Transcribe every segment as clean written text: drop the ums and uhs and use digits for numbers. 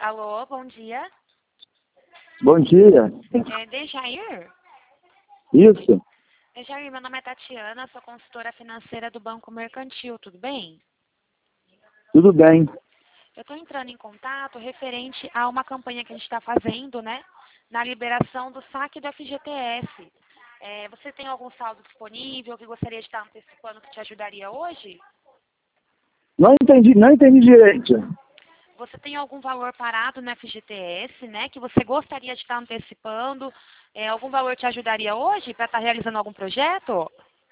Alô, bom dia. Bom dia. É Dejair? Isso, Dejair, meu nome é Tatiana, sou consultora financeira do Banco Mercantil, tudo bem? tudo bem. Eu estou entrando em contato referente a uma campanha que a gente está fazendo, né? Na liberação do saque do FGTS. Você tem algum saldo disponível que gostaria de estar antecipando que te ajudaria hoje? Não entendi direito. Você tem algum valor parado no FGTS, né? Que você gostaria de estar antecipando? Algum valor te ajudaria hoje para estar realizando algum projeto?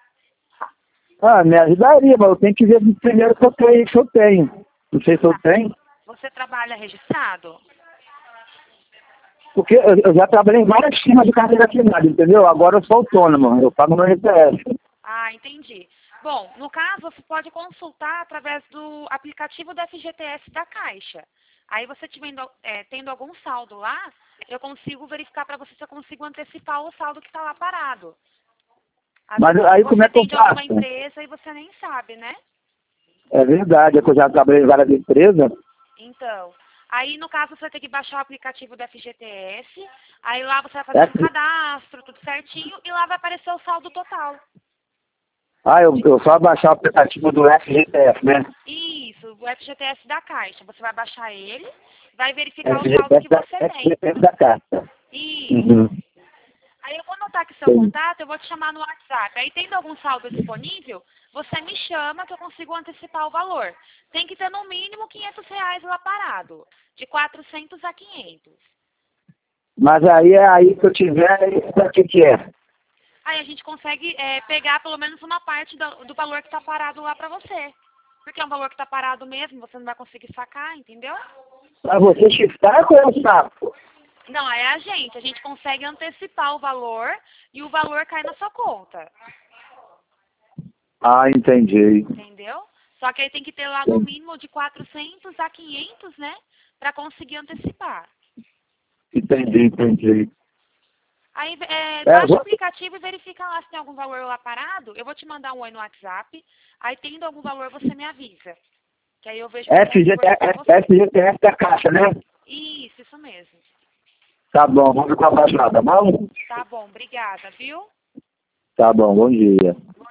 Ah, me ajudaria, mas eu tenho que ver primeiro se eu tenho. Não sei se eu tenho, Você trabalha registrado? porque eu já trabalhei em várias firmas de carteira assinada, entendeu? Agora eu sou autônomo, eu pago meu IPS. Ah, entendi. Bom, no caso, você pode consultar através do aplicativo da FGTS da Caixa. Aí você tendo algum saldo lá, eu consigo verificar para você se eu consigo antecipar o saldo que está lá parado. Às Mas vezes aí como você é que eu tem de alguma faço? empresa e você nem sabe, né? É verdade, é que eu já trabalhei em várias empresas. Então, aí no caso você vai ter que baixar o aplicativo do FGTS, aí lá você vai fazer um cadastro, tudo certinho, e lá vai aparecer o saldo total. Eu só baixar o aplicativo do FGTS, né? Isso, o FGTS da Caixa. Você vai baixar ele, vai verificar o saldo FGTS que você tem. FGTS da Caixa. Isso. Uhum. Aí eu vou anotar aqui seu Entendi. contato, eu vou te chamar no WhatsApp. Aí tendo algum saldo disponível, você me chama que eu consigo antecipar o valor. Tem que ter no mínimo R$ 500 lá parado, de 400 a 500. Mas aí é aí que eu tiver, o que é? Aí a gente consegue pegar pelo menos uma parte do valor que está parado lá para você. Porque é um valor que está parado mesmo, você não vai conseguir sacar, entendeu? Pra você shiftar ou é o saco? Não, é a gente consegue antecipar o valor e o valor cai na sua conta, Ah, entendi. entendeu? Só que aí tem que ter lá no mínimo de 400 a 500, né, para conseguir antecipar. Entendi. Aí É, baixa o aplicativo e verifica lá se tem algum valor lá parado. Eu vou te mandar um oi no WhatsApp. Aí tendo algum valor você me avisa. Que aí eu vejo o que eu consigo ajudar você. FGTS da Caixa, né? Isso mesmo. Tá bom, vamos com a baixada, tá bom? Tá bom, obrigada, viu? Tá bom, bom dia.